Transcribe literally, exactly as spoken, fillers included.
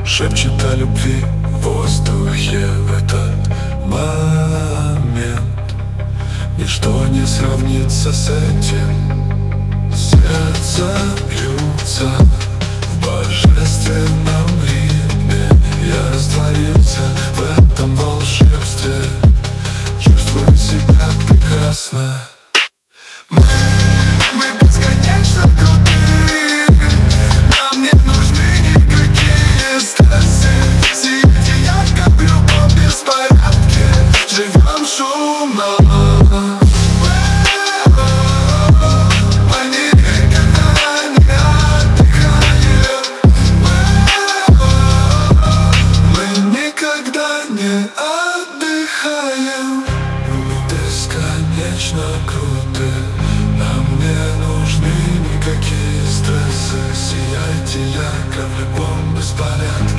Шепчет о любви в воздухе в этот момент. Ничто не сравнится с этим. Сердце бьются в божественном ритме. Я растворился в этом волшебстве. Чувствую себя прекрасно. Мы, мы бесконечно крутые. Нам не нужны никакие стрессы. Сияйте ярко в любом беспорядке. Живем шумно. Мы никогда не отдыхаем. Мы никогда не отдыхаем. Бесконечно круто. Нам не нужны никакие стрессы. Сияйте ярко в любом беспорядке.